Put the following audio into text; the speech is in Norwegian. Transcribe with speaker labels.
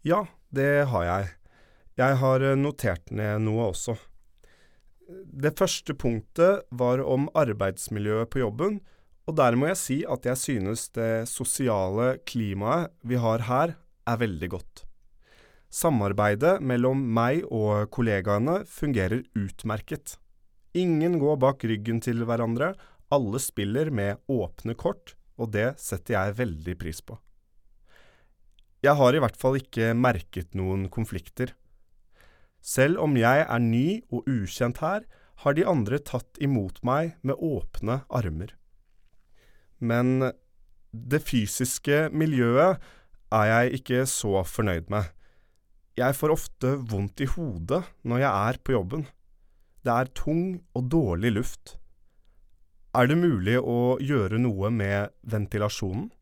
Speaker 1: Ja, det har jeg. Jeg har notert ned noe også. Det første punktet var om arbeidsmiljøet på jobben, og der må jeg si at jeg synes det sosiale klimaet vi har her veldig godt. Samarbeidet mellom meg og kollegaene fungerer utmerket. Ingen går bak ryggen til hverandre, alle spiller med åpne kort, og det setter jeg veldig pris på. Jeg har i hvert fall ikke merket noen konflikter. Selv om jeg ny og ukjent her, har de andre tatt imot meg med åpne armer. Men det fysiske miljøet jeg ikke så fornøyd med. Jeg får ofte vondt i hodet når jeg på jobben. Det tung og dårlig luft. Det mulig å gjøre noe med ventilasjonen?